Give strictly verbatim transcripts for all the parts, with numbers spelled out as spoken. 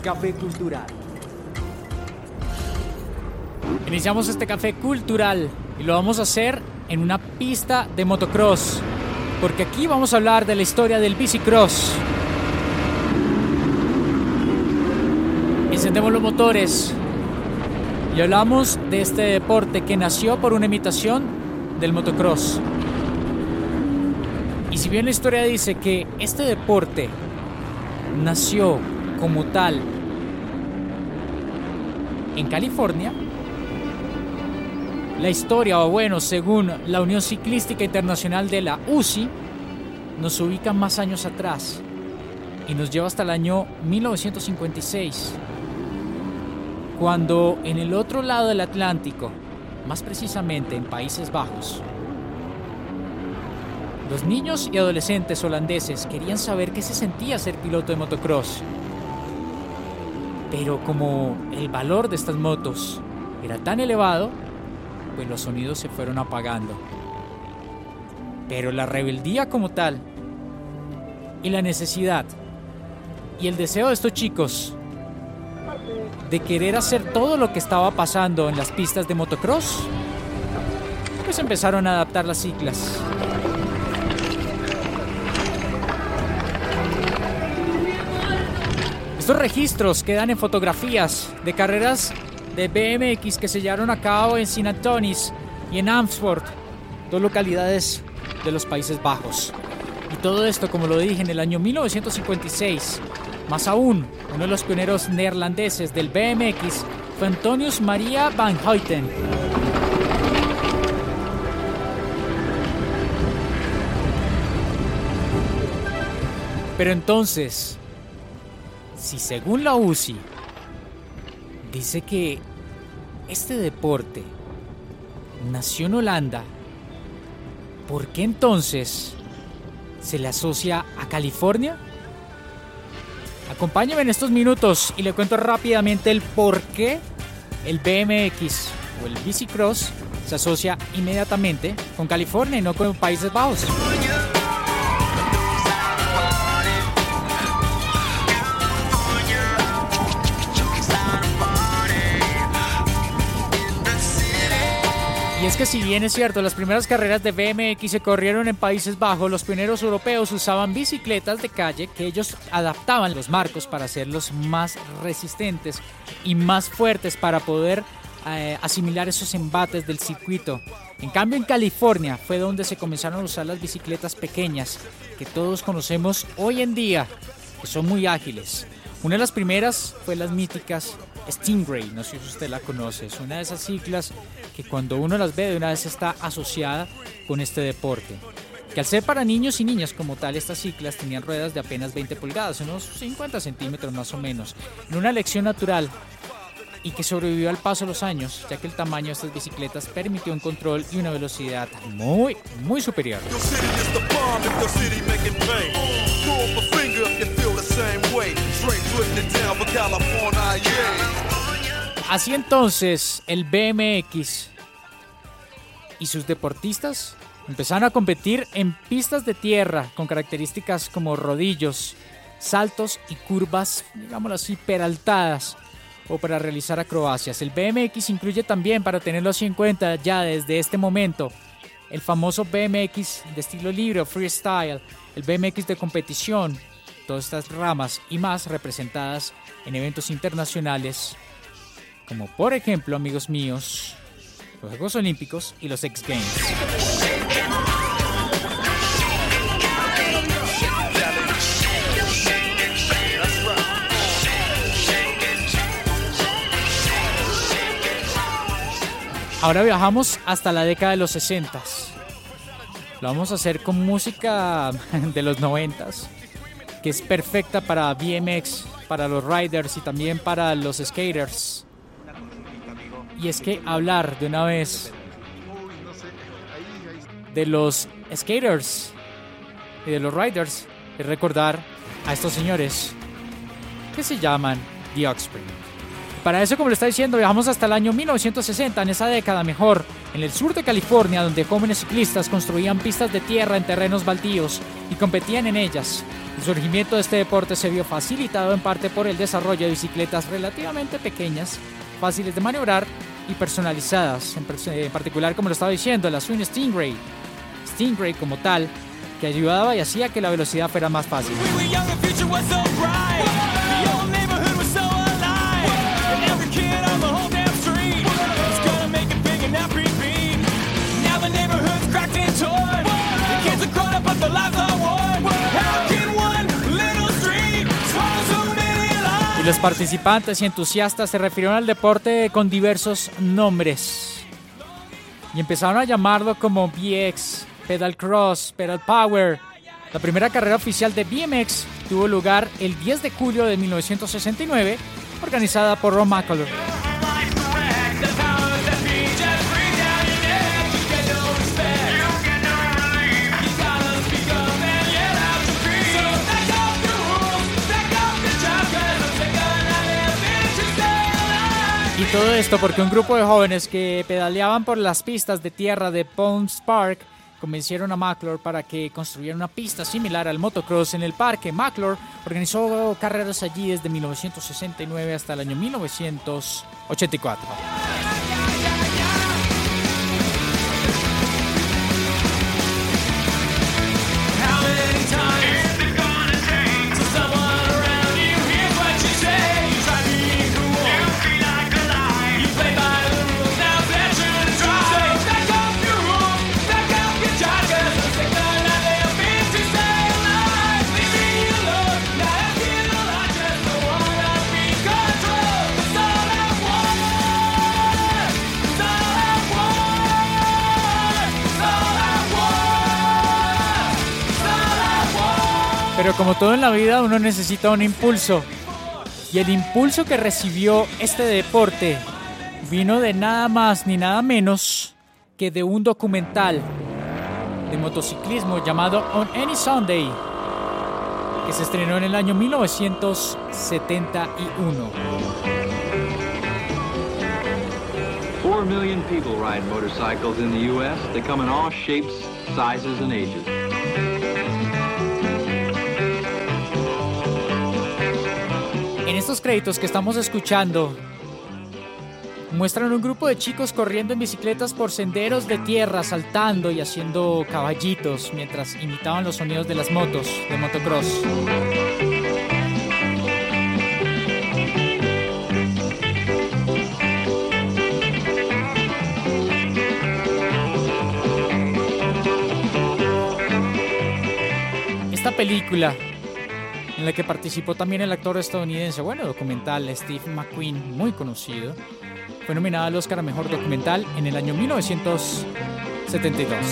Café Cultural. Iniciamos este café cultural y lo vamos a hacer en una pista de motocross, porque aquí vamos a hablar de la historia del bicicross. Encendemos los motores y hablamos de este deporte que nació por una imitación del motocross. Y si bien la historia dice que este deporte nació como tal en California, la historia, o bueno, según la Unión Ciclística Internacional de la U C I, nos ubica más años atrás y nos lleva hasta el año mil novecientos cincuenta y seis, cuando en el otro lado del Atlántico, más precisamente en Países Bajos, los niños y adolescentes holandeses querían saber qué se sentía ser piloto de motocross. Pero como el valor de estas motos era tan elevado, pues los sonidos se fueron apagando. Pero la rebeldía como tal, y la necesidad, y el deseo de estos chicos de querer hacer todo lo que estaba pasando en las pistas de motocross, pues empezaron a adaptar las ciclas. Estos registros quedan en fotografías de carreras de B M X que se llevaron a cabo en Sint Anthonis y en Amersfoort, dos localidades de los Países Bajos. Y todo esto, como lo dije, en el año mil novecientos cincuenta y seis. Más aún, uno de los pioneros neerlandeses del B M X fue Antonius Maria van Houten. Pero entonces, si según la U C I dice que este deporte nació en Holanda, ¿por qué entonces se le asocia a California? Acompáñeme en estos minutos y le cuento rápidamente el por qué el B M X o el bicicross se asocia inmediatamente con California y no con Países Bajos. Y es que si bien es cierto, las primeras carreras de B M X se corrieron en Países Bajos, los pioneros europeos usaban bicicletas de calle que ellos adaptaban los marcos para hacerlos más resistentes y más fuertes para poder eh, asimilar esos embates del circuito. En cambio, en California fue donde se comenzaron a usar las bicicletas pequeñas que todos conocemos hoy en día, que son muy ágiles. Una de las primeras fue las míticas Stingray, no sé si usted la conoce, es una de esas ciclas que cuando uno las ve de una vez está asociada con este deporte. Que al ser para niños y niñas como tal, estas ciclas tenían ruedas de apenas veinte pulgadas, unos cincuenta centímetros más o menos, en una elección natural y que sobrevivió al paso de los años, ya que el tamaño de estas bicicletas permitió un control y una velocidad muy, muy superior. Así entonces, el B M X y sus deportistas empezaron a competir en pistas de tierra con características como rodillos, saltos y curvas, digámoslo así, peraltadas, o para realizar acrobacias. El B M X incluye también, para tenerlo así en cuenta ya desde este momento, el famoso B M X de estilo libre o freestyle, el B M X de competición, todas estas ramas y más representadas en eventos internacionales, como por ejemplo, amigos míos, los Juegos Olímpicos y los X Games. Ahora viajamos hasta la década de los sesenta. Lo vamos a hacer con música de los noventa, que es perfecta para B M X, para los riders y también para los skaters. Y es que hablar de una vez de los skaters y de los riders es recordar a estos señores que se llaman The Offspring. Para eso, como le está diciendo, viajamos hasta el año mil novecientos sesenta, en esa década mejor, en el sur de California, donde jóvenes ciclistas construían pistas de tierra en terrenos baldíos y competían en ellas. El surgimiento de este deporte se vio facilitado en parte por el desarrollo de bicicletas relativamente pequeñas, fáciles de maniobrar y personalizadas, en particular, como lo estaba diciendo, la Swing Stingray. Stingray como tal, que ayudaba y hacía que la velocidad fuera más fácil. Y los participantes y entusiastas se refirieron al deporte con diversos nombres y empezaron a llamarlo como B X, Pedal Cross, Pedal Power. La primera carrera oficial de B M X tuvo lugar el diez de julio de mil novecientos sesenta y nueve, organizada por Ron McCullers. Y todo esto porque un grupo de jóvenes que pedaleaban por las pistas de tierra de Palms Park convencieron a McClure para que construyera una pista similar al motocross en el parque. McClure organizó carreras allí desde mil novecientos sesenta y nueve hasta el año mil novecientos ochenta y cuatro. Pero como todo en la vida, uno necesita un impulso. Y el impulso que recibió este deporte vino de nada más ni nada menos que de un documental de motociclismo llamado On Any Sunday, que se estrenó en el año mil novecientos setenta y uno. Four million people ride motorcycles in the U S They come in all shapes, sizes, and ages. En estos créditos que estamos escuchando, muestran un grupo de chicos corriendo en bicicletas por senderos de tierra, saltando y haciendo caballitos mientras imitaban los sonidos de las motos de motocross. Esta película, en la que participó también el actor estadounidense, bueno, documental Steve McQueen, muy conocido, fue nominada al Oscar a Mejor Documental en el año mil novecientos setenta y dos.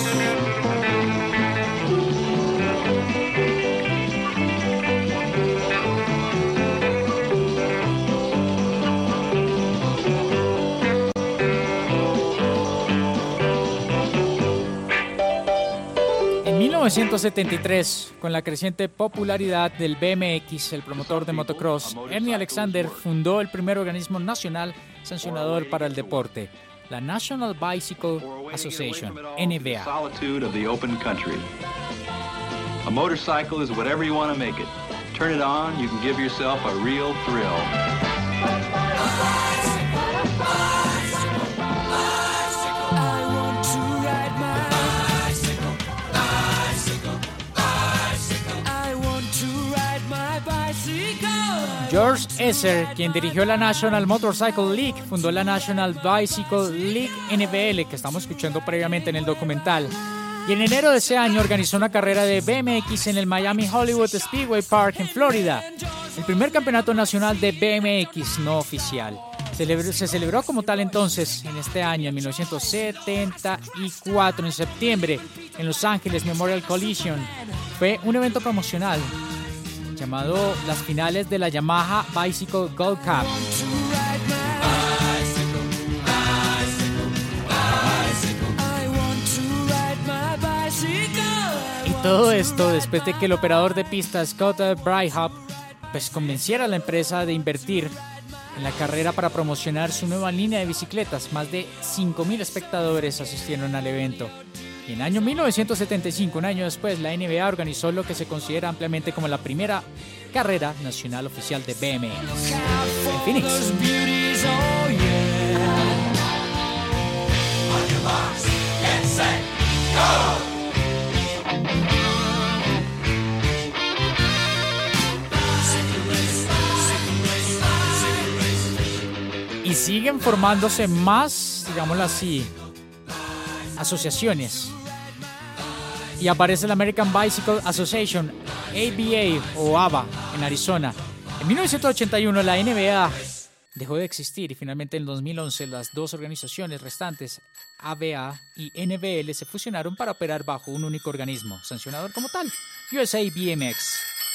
En mil novecientos setenta y tres, con la creciente popularidad del B M X, el promotor de motocross, Ernie Alexander, fundó el primer organismo nacional sancionador para el deporte, la National Bicycle Association, N B A. A motorcycle is whatever you want to make it. Turn it on, you can give yourself a real thrill. George Esser, quien dirigió la National Motorcycle League, fundó la National Bicycle League N B L, que estamos escuchando previamente en el documental. Y en enero de ese año organizó una carrera de B M X en el Miami Hollywood Speedway Park en Florida. El primer campeonato nacional de B M X no oficial. Celebró, se celebró como tal entonces, en este año, en mil novecientos setenta y cuatro, en septiembre, en Los Ángeles Memorial Collision. Fue un evento promocional llamado las finales de la Yamaha Bicycle Gold Cup. Y todo esto después de que el operador de pista Scott Bryhop pues convenciera a la empresa de invertir en la carrera para promocionar su nueva línea de bicicletas. Más de cinco mil espectadores asistieron al evento. Y en el año mil novecientos setenta y cinco, un año después, la N B A organizó lo que se considera ampliamente como la primera carrera nacional oficial de B M X en Phoenix. Y siguen formándose más, digámoslo así, asociaciones. Y aparece la American Bicycle Association, A B A o A B A, en Arizona. En mil novecientos ochenta y uno la N B A dejó de existir y finalmente en dos mil once las dos organizaciones restantes, A B A y N B L, se fusionaron para operar bajo un único organismo, sancionador como tal, U S A B M X.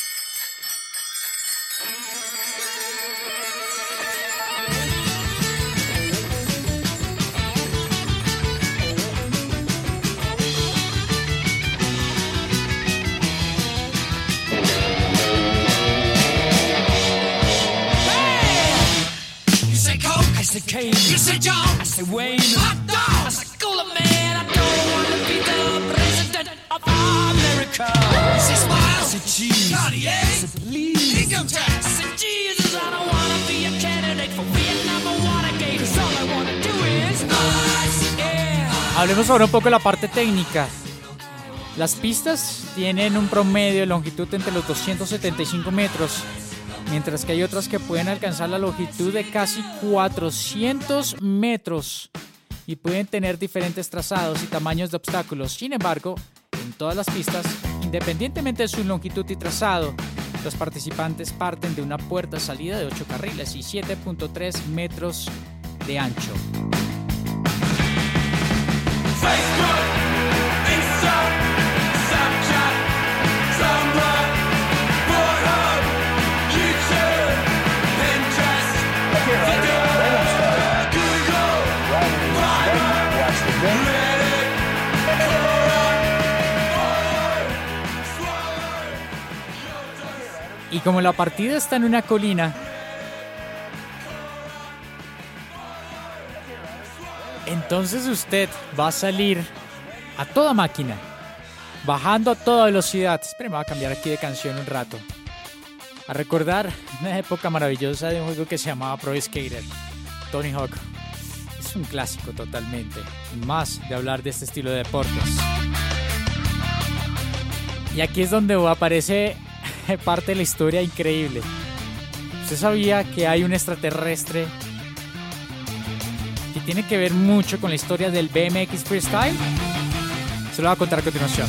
You say John, I say Wayne, hot dog, I say Cooler Man, I don't want to be the president of America. I say Smile, I say Cheese, Cartier, I say Please, Income Tax, I say Jesus, I don't want to be a candidate for Vietnam or Watergate, 'cause all I want to do is us, yeah. Hablemos ahora un poco de la parte técnica. Las pistas tienen un promedio de longitud entre los doscientos setenta y cinco metros, mientras que hay otras que pueden alcanzar la longitud de casi cuatrocientos metros y pueden tener diferentes trazados y tamaños de obstáculos. Sin embargo, en todas las pistas, independientemente de su longitud y trazado, los participantes parten de una puerta de salida de ocho carriles y siete punto tres metros de ancho. Facebook, Insta, Snapchat, Tumblr, Pornhub, YouTube, Pinterest, Flickr, Google, Viber, Reddit, Quora, Y como la partida está en una colina, entonces usted va a salir a toda máquina, bajando a toda velocidad. Espera, me voy a cambiar aquí de canción un rato. A recordar una época maravillosa de un juego que se llamaba Pro Skater, Tony Hawk. Es un clásico totalmente, y más de hablar de este estilo de deportes. Y aquí es donde aparece parte de la historia increíble. ¿Usted sabía que hay un extraterrestre que tiene que ver mucho con la historia del B M X Freestyle? Se lo voy a contar a continuación.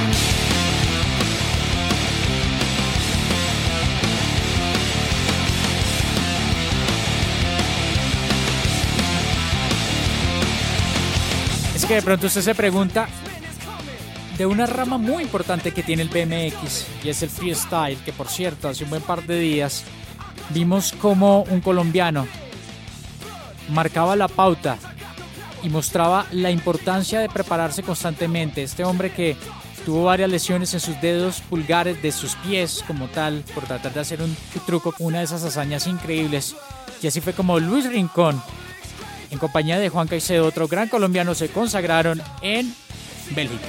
Es que de pronto usted se pregunta de una rama muy importante que tiene el B M X, y es el freestyle, que por cierto, hace un buen par de días vimos como un colombiano marcaba la pauta y mostraba la importancia de prepararse constantemente. Este hombre que tuvo varias lesiones en sus dedos pulgares de sus pies como tal, por tratar de hacer un truco, una de esas hazañas increíbles. Y así fue como Luis Rincón, en compañía de Juan Caicedo, otro gran colombiano, se consagraron en Bélgica.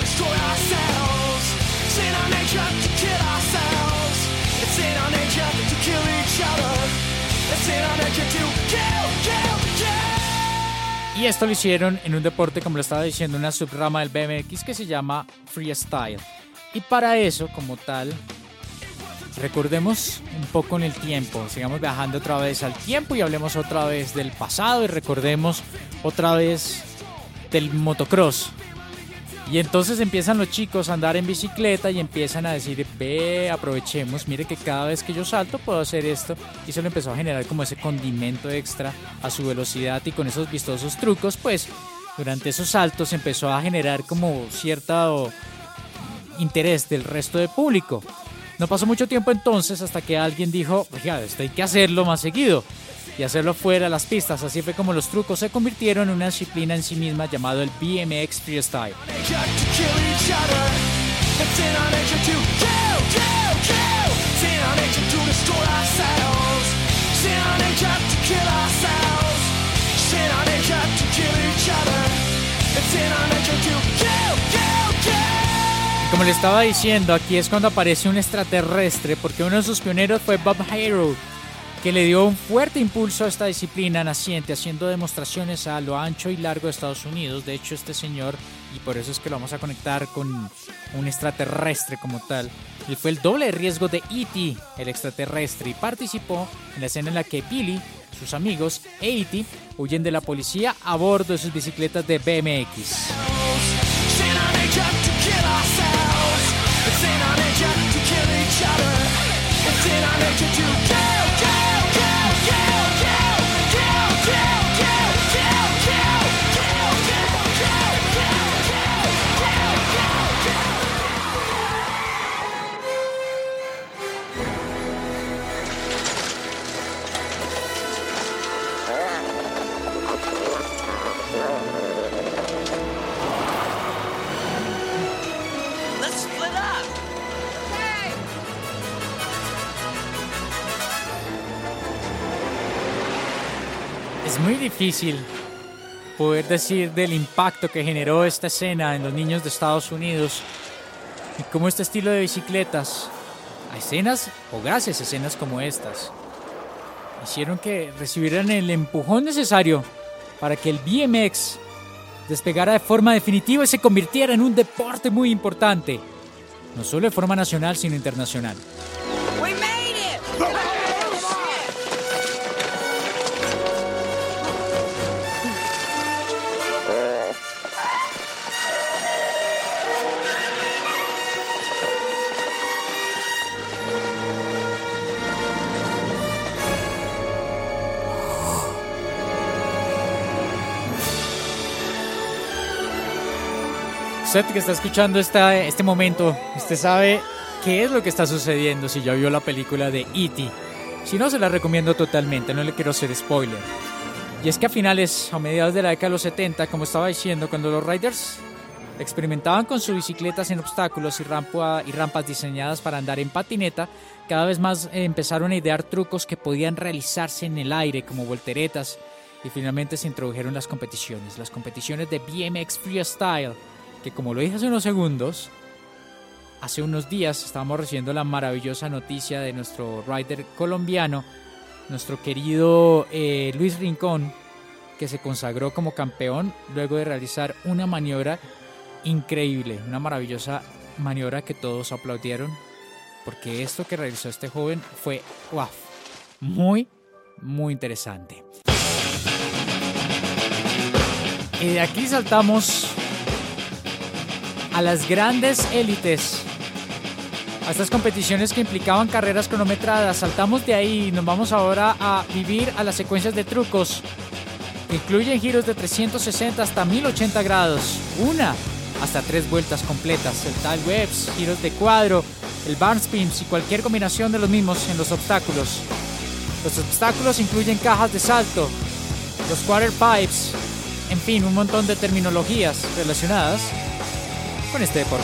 Y esto lo hicieron en un deporte, como lo estaba diciendo, una subrama del B M X que se llama freestyle. Y para eso, como tal, recordemos un poco en el tiempo, sigamos viajando otra vez al tiempo y hablemos otra vez del pasado y recordemos otra vez del motocross. Y entonces empiezan los chicos a andar en bicicleta y empiezan a decir, ve, aprovechemos, mire que cada vez que yo salto puedo hacer esto. Y eso le empezó a generar como ese condimento extra a su velocidad, y con esos vistosos trucos, pues durante esos saltos empezó a generar como cierto interés del resto del público. No pasó mucho tiempo entonces hasta que alguien dijo, oiga, esto hay que hacerlo más seguido y hacerlo fuera de las pistas. Así fue como los trucos se convirtieron en una disciplina en sí misma llamado el B M X Freestyle. It's in our nature to kill como le estaba diciendo, aquí es cuando aparece un extraterrestre, porque uno de sus pioneros fue Bob Hayrold, que le dio un fuerte impulso a esta disciplina naciente, haciendo demostraciones a lo ancho y largo de Estados Unidos. De hecho, este señor, y por eso es que lo vamos a conectar con un extraterrestre como tal, él fue el doble de riesgo de E T, el extraterrestre, y participó en la escena en la que Billy, sus amigos e E T huyen de la policía a bordo de sus bicicletas de B M X. Es muy difícil poder decir del impacto que generó esta escena en los niños de Estados Unidos y cómo este estilo de bicicletas, a escenas o gracias a escenas como estas, hicieron que recibieran el empujón necesario para que el B M X despegara de forma definitiva y se convirtiera en un deporte muy importante, no solo de forma nacional sino internacional. We made it! Usted que está escuchando esta, este momento, usted sabe qué es lo que está sucediendo si ya vio la película de E T. Si no, se la recomiendo totalmente, no le quiero hacer spoiler. Y es que a finales o mediados de la década de los setenta, como estaba diciendo, cuando los riders experimentaban con sus bicicletas en obstáculos y, rampa, y rampas diseñadas para andar en patineta, cada vez más eh, empezaron a idear trucos que podían realizarse en el aire, como volteretas, y finalmente se introdujeron las competiciones, las competiciones de B M X Freestyle, que como lo dije hace unos segundos, hace unos días estábamos recibiendo la maravillosa noticia de nuestro rider colombiano, nuestro querido eh, Luis Rincón, que se consagró como campeón luego de realizar una maniobra increíble, una maravillosa maniobra que todos aplaudieron, porque esto que realizó este joven fue wow, muy, muy interesante. Y de aquí saltamos a las grandes élites, a estas competiciones que implicaban carreras cronometradas. Saltamos de ahí y nos vamos ahora a vivir a las secuencias de trucos que incluyen giros de trescientos sesenta hasta mil ochenta grados, una hasta tres vueltas completas, el tail webs, giros de cuadro, el barn spins y cualquier combinación de los mismos en los obstáculos. Los obstáculos incluyen cajas de salto, los quarter pipes, en fin, un montón de terminologías relacionadas con este deporte.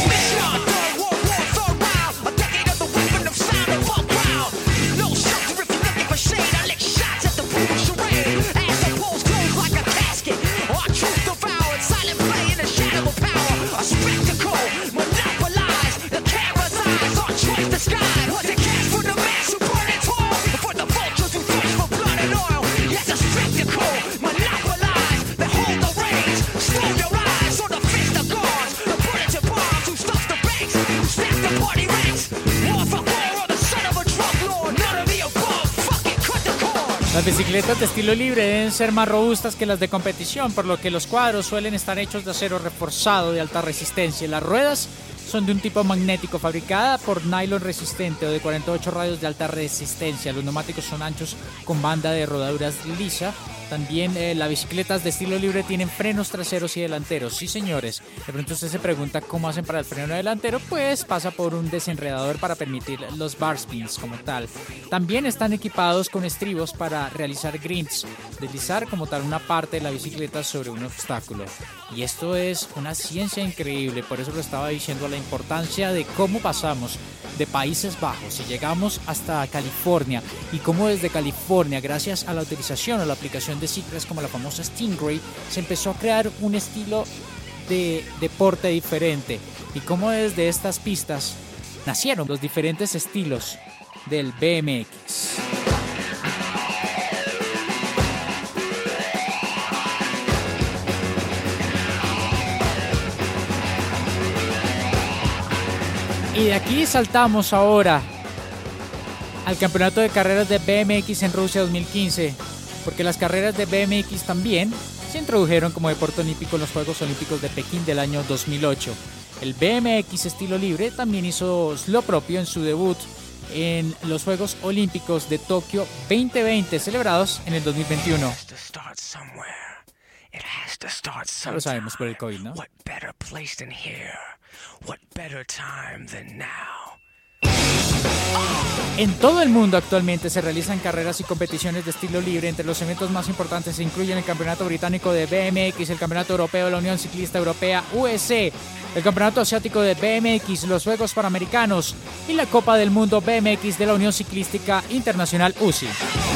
Las bicicletas de estilo libre deben ser más robustas que las de competición, por lo que los cuadros suelen estar hechos de acero reforzado de alta resistencia. Las ruedas son de un tipo magnético, fabricada por nylon resistente o de cuarenta y ocho radios de alta resistencia. Los neumáticos son anchos con banda de rodaduras lisa. También eh, las bicicletas de estilo libre tienen frenos traseros y delanteros. Sí, señores. De pronto usted se pregunta cómo hacen para el freno delantero. Pues pasa por un desenredador para permitir los bar spins como tal. También están equipados con estribos para realizar grinds, deslizar como tal una parte de la bicicleta sobre un obstáculo. Y esto es una ciencia increíble. Por eso lo estaba diciendo, la importancia de cómo pasamos de Países Bajos y llegamos hasta California, y cómo desde California, gracias a la utilización o la aplicación de ciclas como la famosa Stingray, se empezó a crear un estilo de deporte diferente y cómo desde estas pistas nacieron los diferentes estilos del B M X. Y de aquí saltamos ahora al campeonato de carreras de B M X en Rusia dos mil quince, porque las carreras de B M X también se introdujeron como deporte olímpico en los Juegos Olímpicos de Pekín del año dos mil ocho. El B M X estilo libre también hizo lo propio en su debut en los Juegos Olímpicos de Tokio veinte veinte, celebrados en el dos mil veintiuno. Ya lo sabemos por el COVID, ¿no? En todo el mundo actualmente se realizan carreras y competiciones de estilo libre. Entre los eventos más importantes se incluyen el Campeonato Británico de B M X, el Campeonato Europeo de la Unión Ciclista Europea U E C, el Campeonato Asiático de B M X, los Juegos Panamericanos y la Copa del Mundo B M X de la Unión Ciclística Internacional U C I.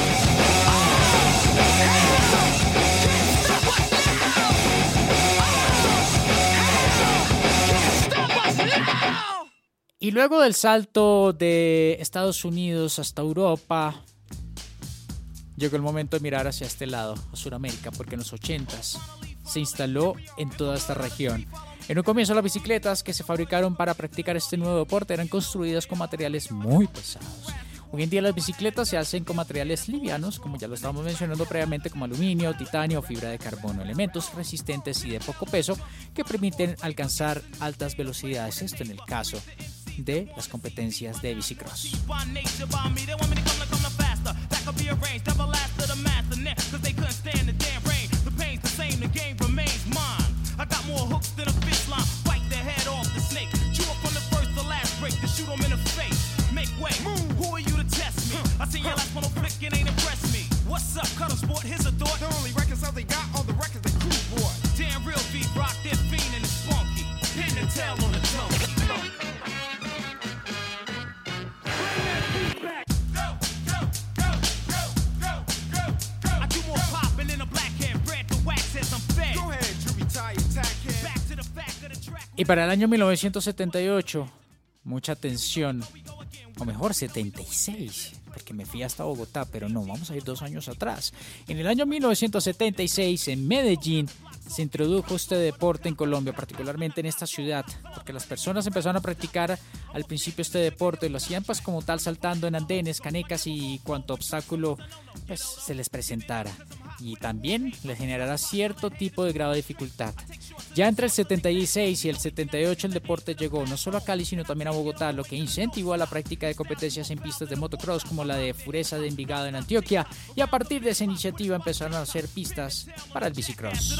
Y luego del salto de Estados Unidos hasta Europa, llegó el momento de mirar hacia este lado, a Sudamérica, porque en los ochentas se instaló en toda esta región. En un comienzo las bicicletas que se fabricaron para practicar este nuevo deporte eran construidas con materiales muy pesados. Hoy en día las bicicletas se hacen con materiales livianos, como ya lo estábamos mencionando previamente, como aluminio, titanio o fibra de carbono, elementos resistentes y de poco peso que permiten alcanzar altas velocidades, esto en el caso de las competencias de bicicross. Y para el año mil novecientos setenta y ocho, mucha atención, o mejor setenta y seis, porque me fui hasta Bogotá, pero no, vamos a ir dos años atrás. En el año mil novecientos setenta y seis, en Medellín, se introdujo este deporte en Colombia, particularmente en esta ciudad, porque las personas empezaron a practicar al principio este deporte y lo hacían pues como tal saltando en andenes, canecas y cuanto obstáculo pues se les presentara, y también les generará cierto tipo de grado de dificultad. Ya entre el setenta y seis y el setenta y ocho el deporte llegó no solo a Cali sino también a Bogotá, lo que incentivó a la práctica de competencias en pistas de motocross como la de Fureza de Envigado en Antioquia, y a partir de esa iniciativa empezaron a hacer pistas para el bicicross.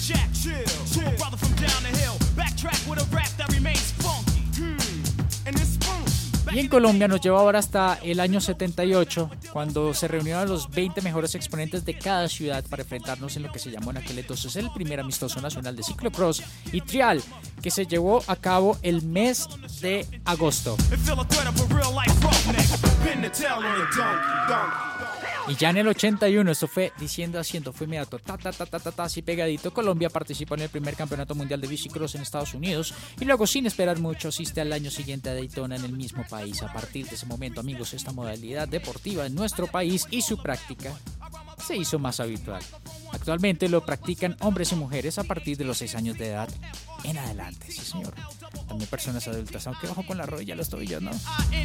Y en Colombia nos lleva ahora hasta el año setenta y ocho, cuando se reunieron los veinte mejores exponentes de cada ciudad para enfrentarnos en lo que se llamó en aquel entonces el primer amistoso nacional de ciclocross y trial, que se llevó a cabo el mes de agosto. Y ya en el ochenta y uno, esto fue diciendo haciendo, fue inmediato, ta ta ta ta ta ta, así pegadito. Colombia participó en el primer campeonato mundial de bicicross en Estados Unidos y luego, sin esperar mucho, asiste al año siguiente a Daytona en el mismo país. A partir de ese momento, amigos, esta modalidad deportiva en nuestro país y su práctica se hizo más habitual. Actualmente lo practican hombres y mujeres a partir de los seis años de edad en adelante, sí señor. También personas adultas, aunque ojo con la rodilla, los tobillos, ¿no?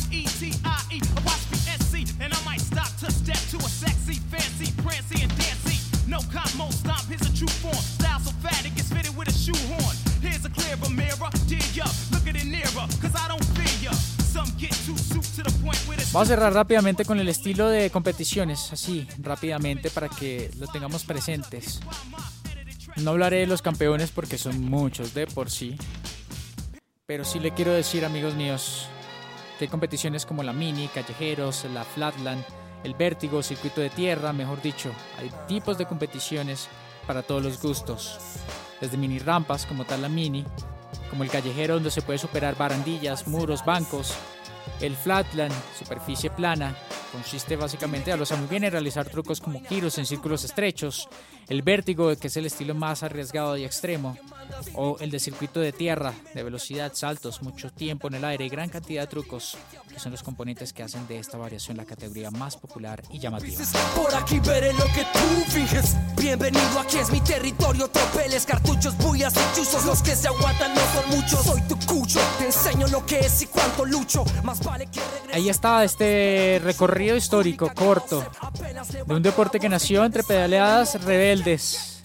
Vamos a cerrar rápidamente con el estilo de competiciones, así rápidamente para que lo tengamos presentes. No hablaré de los campeones porque son muchos de por sí, pero sí le quiero decir, amigos míos, que hay competiciones como la mini, callejeros, la flatland, el vértigo, circuito de tierra, mejor dicho, hay tipos de competiciones para todos los gustos, desde mini rampas como tal la mini, como el callejero donde se puede superar barandillas, muros, bancos. El flatland, superficie plana, consiste básicamente, a lo sabe muy bien, en realizar trucos como giros en círculos estrechos. el vértigo, que es el estilo más arriesgado y extremo, o el de circuito de tierra, de velocidad, saltos, mucho tiempo en el aire y gran cantidad de trucos, que son los componentes que hacen de esta variación la categoría más popular y llamativa. Por aquí veré lo que tú finges. Bienvenido, aquí es mi territorio. Tropeles, cartuchos, bullas y chuzos. Los que se aguantan no son muchos. Soy tu cucho, te enseño lo que es y cuánto lucho. Más vale que regrese. Ahí está este recorrido histórico corto de un deporte que nació entre pedaleadas rebeldes,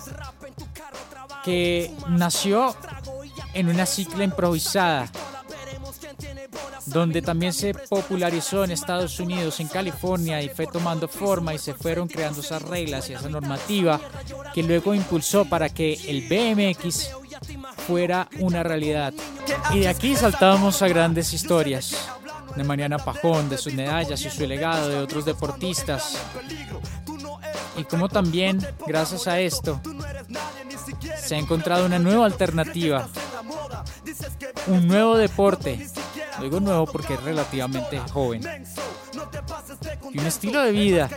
que nació en una cicla improvisada, donde también se popularizó en Estados Unidos, en California, y fue tomando forma y se fueron creando esas reglas y esa normativa que luego impulsó para que el B M X fuera una realidad. Y de aquí saltábamos a grandes historias de Mariana Pajón, de sus medallas y su legado, de otros deportistas, y como también, gracias a esto, se ha encontrado una nueva alternativa, un nuevo deporte. Digo nuevo porque es relativamente joven, y un estilo de vida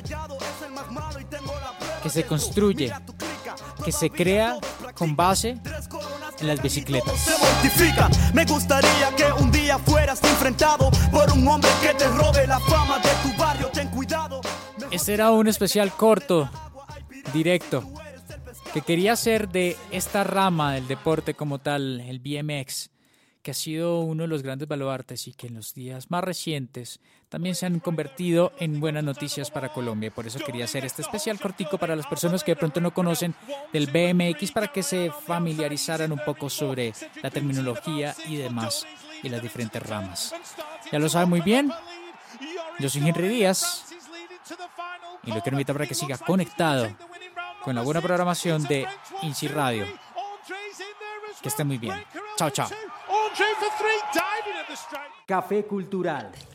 que se construye, que se crea con base en las bicicletas. Se mortifica. Me gustaría que un día fueras enfrentado por un hombre que te robe la fama de tu barrio. Ten cuidado. Este era un especial corto, directo, que quería hacer de esta rama del deporte como tal, el B M X, que ha sido uno de los grandes baluartes y que en los días más recientes también se han convertido en buenas noticias para Colombia. Por eso quería hacer este especial cortico para las personas que de pronto no conocen del B M X, para que se familiarizaran un poco sobre la terminología y demás, y las diferentes ramas. Ya lo saben muy bien, yo soy Henry Díaz y lo quiero invitar para que siga conectado con la buena programación de INSI Radio. Que estén muy bien. Chao, chao. Café Cultural.